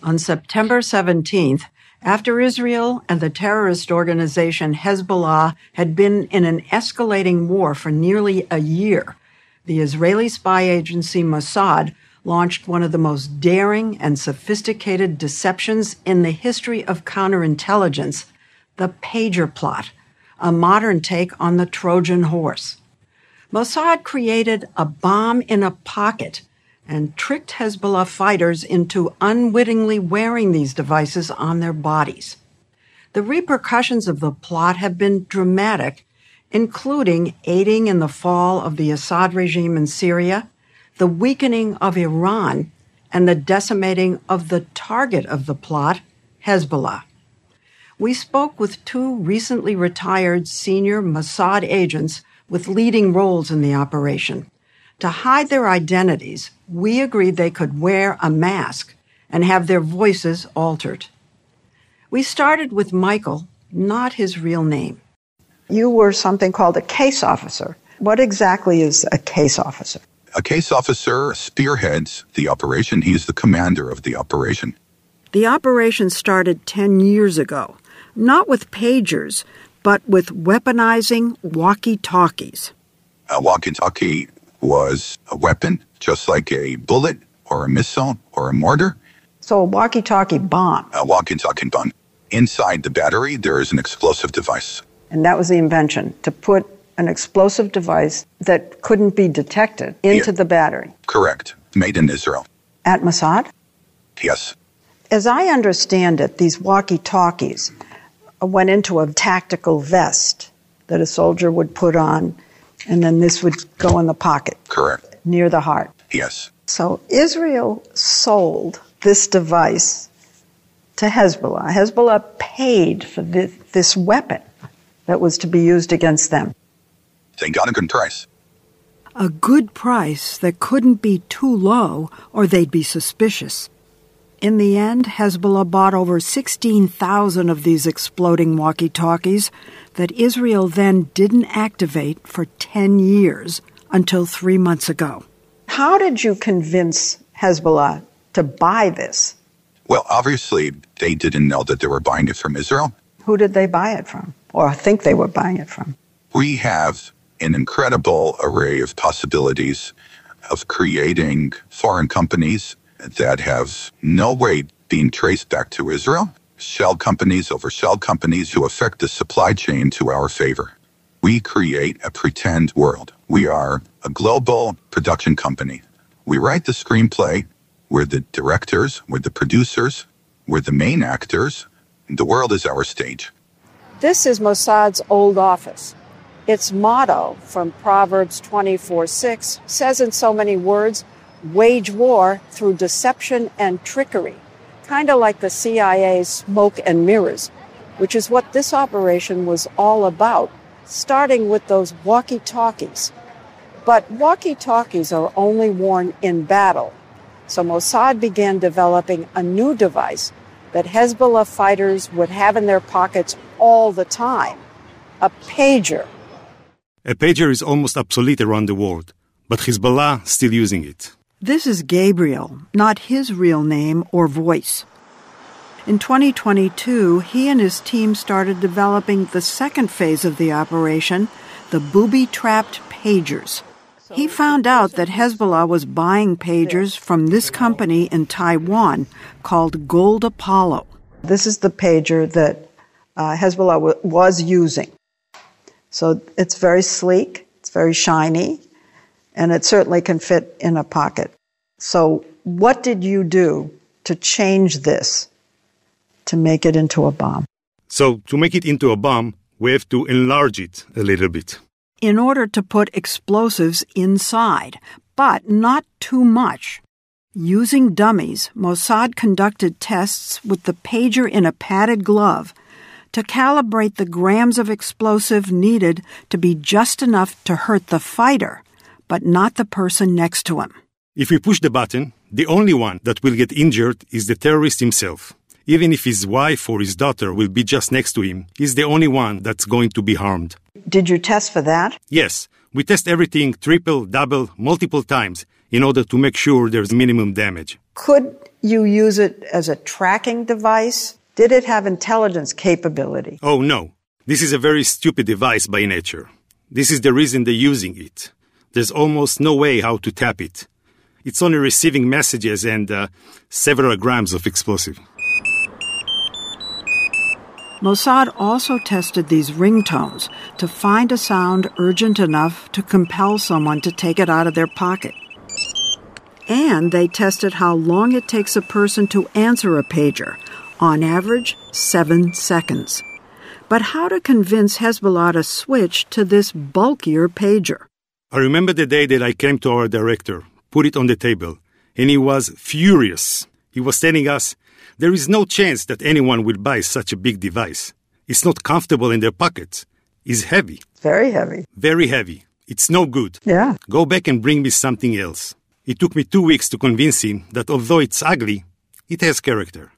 On September 17th, after Israel and the terrorist organization Hezbollah had been in an escalating war for nearly a year, the Israeli spy agency Mossad launched one of the most daring and sophisticated deceptions in the history of counterintelligence, the pager plot, a modern take on the Trojan horse. Mossad created a bomb in a pocket and tricked Hezbollah fighters into unwittingly wearing these devices on their bodies. The repercussions of the plot have been dramatic, including aiding in the fall of the Assad regime in Syria, the weakening of Iran, and the decimating of the target of the plot, Hezbollah. We spoke with two recently retired senior Mossad agents with leading roles in the operation. To hide their identities, we agreed they could wear a mask and have their voices altered. We started with Michael, not his real name. You were something called a case officer. What exactly is a case officer? A case officer spearheads the operation. He's the commander of the operation. The operation started 10 years ago, not with pagers, but with weaponizing walkie-talkies. A walkie-talkie was a weapon, just like a bullet or a missile or a mortar. So a walkie-talkie bomb. A walkie-talkie bomb. Inside the battery, there is an explosive device. And that was the invention, to put an explosive device that couldn't be detected into the battery. Correct. Made in Israel. At Mossad? Yes. As I understand it, these walkie-talkies went into a tactical vest that a soldier would put on, and then this would go in the pocket. Correct. Near the heart. Yes. So Israel sold this device to Hezbollah. Hezbollah paid for this weapon that was to be used against them. They got a good price. A good price that couldn't be too low or they'd be suspicious. In the end, Hezbollah bought over 16,000 of these exploding walkie-talkies that Israel then didn't activate for 10 years until 3 months ago. How did you convince Hezbollah to buy this? Well, obviously, they didn't know that they were buying it from Israel. Who did they buy it from, or think they were buying it from? We have an incredible array of possibilities of creating foreign companies that have no way being traced back to Israel, shell companies over shell companies who affect the supply chain to our favor. We create a pretend world. We are a global production company. We write the screenplay. We're the directors. We're the producers. We're the main actors. The world is our stage. This is Mossad's old office. Its motto from Proverbs 24:6 says in so many words, wage war through deception and trickery, kind of like the CIA's smoke and mirrors, which is what this operation was all about, starting with those walkie-talkies. But walkie-talkies are only worn in battle, so Mossad began developing a new device that Hezbollah fighters would have in their pockets all the time, a pager. A pager is almost obsolete around the world, but Hezbollah still using it. This is Gabriel, not his real name or voice. In 2022, he and his team started developing the second phase of the operation, the booby-trapped pagers. He found out that Hezbollah was buying pagers from this company in Taiwan called Gold Apollo. This is the pager that Hezbollah was using. So it's very sleek, it's very shiny, and it certainly can fit in a pocket. So what did you do to change this, to make it into a bomb? So to make it into a bomb, we have to enlarge it a little bit. In order to put explosives inside, but not too much. Using dummies, Mossad conducted tests with the pager in a padded glove to calibrate the grams of explosive needed to be just enough to hurt the fighter, but not the person next to him. If we push the button, the only one that will get injured is the terrorist himself. Even if his wife or his daughter will be just next to him, he's the only one that's going to be harmed. Did you test for that? Yes. We test everything triple, double, multiple times in order to make sure there's minimum damage. Could you use it as a tracking device? Did it have intelligence capability? Oh, no. This is a very stupid device by nature. This is the reason they're using it. There's almost no way how to tap it. It's only receiving messages and several grams of explosive. Mossad also tested these ringtones to find a sound urgent enough to compel someone to take it out of their pocket. And they tested how long it takes a person to answer a pager, on average 7 seconds. But how to convince Hezbollah to switch to this bulkier pager? I remember the day that I came to our director, put it on the table, and he was furious. He was telling us, there is no chance that anyone will buy such a big device. It's not comfortable in their pockets. It's heavy. Very heavy. Very heavy. It's no good. Yeah. Go back and bring me something else. It took me 2 weeks to convince him that although it's ugly, it has character.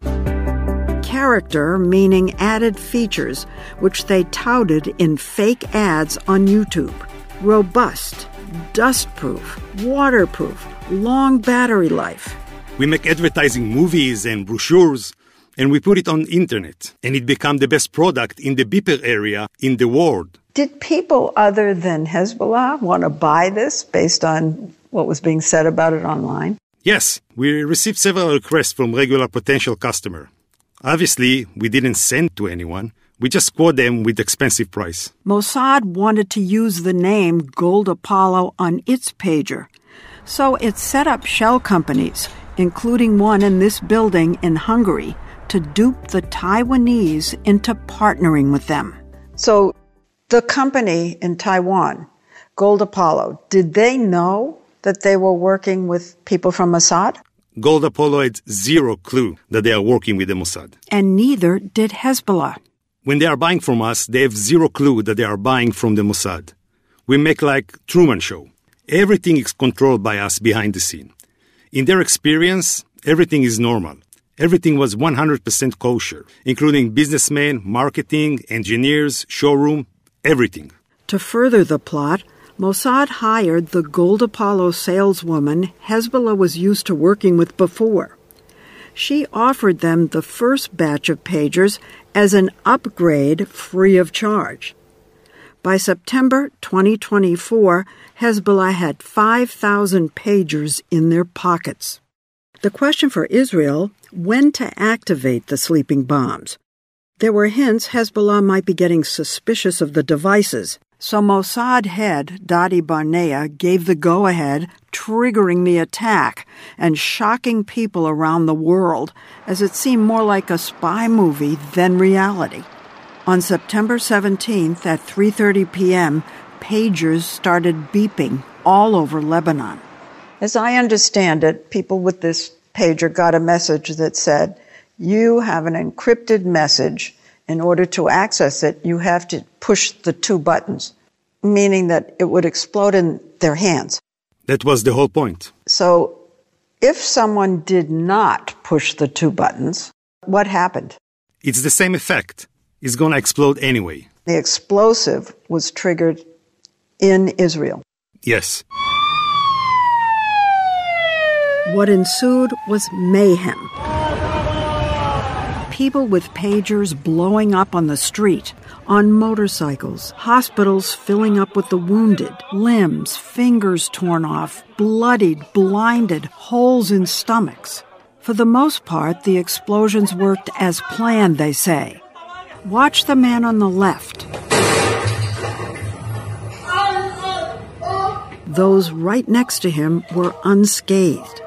Character meaning added features, which they touted in fake ads on YouTube. Robust, dustproof, waterproof, long battery life. We make advertising movies and brochures, and we put it on internet, and it became the best product in the beeper area in the world. Did people other than Hezbollah want to buy this based on what was being said about it online? Yes, we received several requests from regular potential customers. Obviously, we didn't send to anyone. We just quote them with expensive price. Mossad wanted to use the name Gold Apollo on its pager, so it set up shell companies, including one in this building in Hungary, to dupe the Taiwanese into partnering with them. So the company in Taiwan, Gold Apollo, did they know that they were working with people from Mossad? Gold Apollo had zero clue that they are working with the Mossad. And neither did Hezbollah. When they are buying from us, they have zero clue that they are buying from the Mossad. We make like Truman Show. Everything is controlled by us behind the scene. In their experience, everything is normal. Everything was 100% kosher, including businessmen, marketing, engineers, showroom, everything. To further the plot, Mossad hired the Gold Apollo saleswoman Hezbollah was used to working with before. She offered them the first batch of pagers as an upgrade free of charge. By September 2024, Hezbollah had 5,000 pagers in their pockets. The question for Israel, when to activate the sleeping bombs. There were hints Hezbollah might be getting suspicious of the devices, so Mossad head Dadi Barnea gave the go-ahead, triggering the attack and shocking people around the world as it seemed more like a spy movie than reality. On September 17th at 3:30 p.m., pagers started beeping all over Lebanon. As I understand it, people with this pager got a message that said, you have an encrypted message. In order to access it, you have to push the 2 buttons, meaning that it would explode in their hands. That was the whole point. So if someone did not push the 2 buttons, what happened? It's the same effect. It's going to explode anyway. The explosive was triggered in Israel. Yes. What ensued was mayhem. People with pagers blowing up on the street, on motorcycles, hospitals filling up with the wounded, limbs, fingers torn off, bloodied, blinded, holes in stomachs. For the most part, the explosions worked as planned, they say. Watch the man on the left. Those right next to him were unscathed.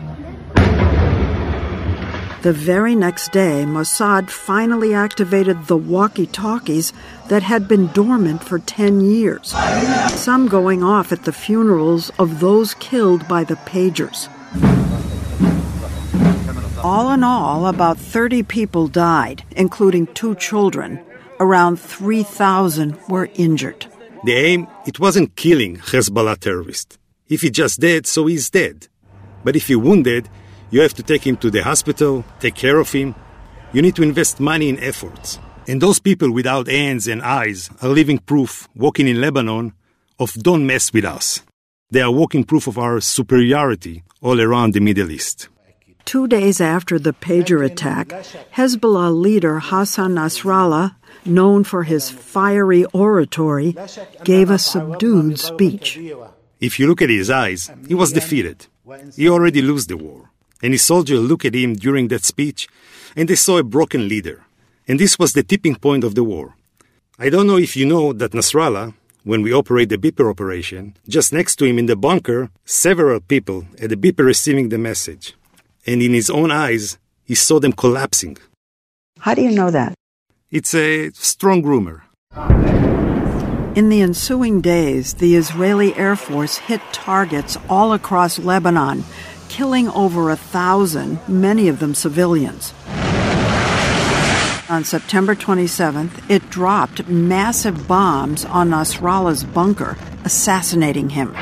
The very next day, Mossad finally activated the walkie-talkies that had been dormant for 10 years, some going off at the funerals of those killed by the pagers. All in all, about 30 people died, including 2 children. Around 3,000 were injured. The aim, it wasn't killing Hezbollah terrorist. If he just dead, so he's dead. But if he wounded, you have to take him to the hospital, take care of him. You need to invest money in efforts. And those people without hands and eyes are living proof, walking in Lebanon, of don't mess with us. They are walking proof of our superiority all around the Middle East. 2 days after the pager attack, Hezbollah leader Hassan Nasrallah, known for his fiery oratory, gave a subdued speech. If you look at his eyes, he was defeated. He already lost the war. And his soldiers looked at him during that speech, and they saw a broken leader. And this was the tipping point of the war. I don't know if you know that Nasrallah, when we operate the beeper operation, just next to him in the bunker, several people at the beeper receiving the message. And in his own eyes, he saw them collapsing. How do you know that? It's a strong rumor. In the ensuing days, the Israeli Air Force hit targets all across Lebanon, killing over 1,000, many of them civilians. On September 27th, it dropped massive bombs on Nasrallah's bunker, assassinating him.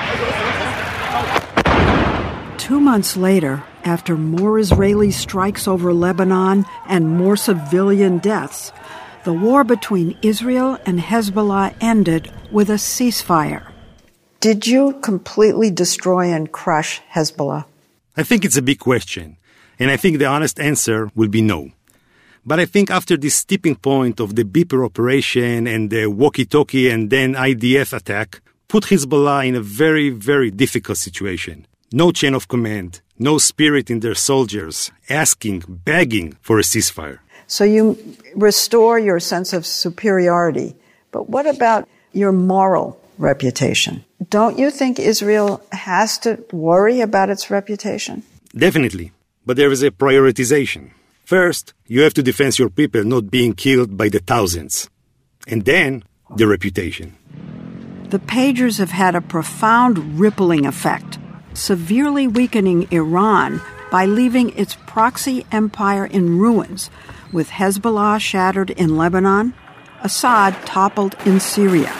2 months later, after more Israeli strikes over Lebanon and more civilian deaths, the war between Israel and Hezbollah ended with a ceasefire. Did you completely destroy and crush Hezbollah? I think it's a big question, and I think the honest answer will be no. But I think after this tipping point of the beeper operation and the walkie-talkie and then IDF attack, put Hezbollah in a very, very difficult situation. No chain of command, no spirit in their soldiers, asking, begging for a ceasefire. So you restore your sense of superiority. But what about your moral reputation? Don't you think Israel has to worry about its reputation? Definitely. But there is a prioritization. First, you have to defend your people not being killed by the thousands. And then, the reputation. The pagers have had a profound rippling effect, severely weakening Iran by leaving its proxy empire in ruins, with Hezbollah shattered in Lebanon, Assad toppled in Syria.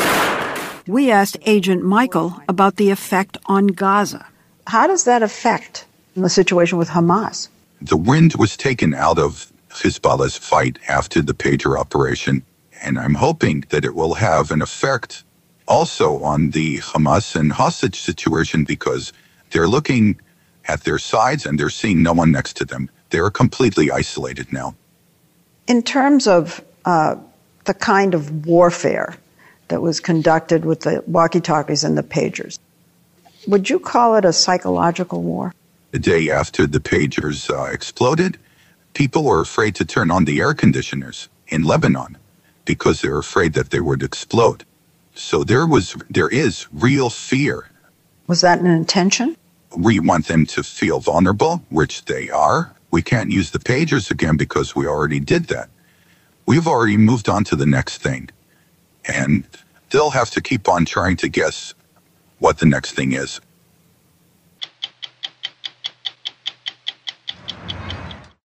We asked Agent Michael about the effect on Gaza. How does that affect the situation with Hamas? The wind was taken out of Hezbollah's fight after the pager operation, and I'm hoping that it will have an effect also on the Hamas and hostage situation, because they're looking at their sides and they're seeing no one next to them. They're completely isolated now. In terms of the kind of warfare that was conducted with the walkie-talkies and the pagers, would you call it a psychological war? The day after the pagers exploded, people were afraid to turn on the air conditioners in Lebanon because they're afraid that they would explode. So there is real fear. Was that an intention? We want them to feel vulnerable, which they are. We can't use the pagers again because we already did that. We've already moved on to the next thing. And they'll have to keep on trying to guess what the next thing is.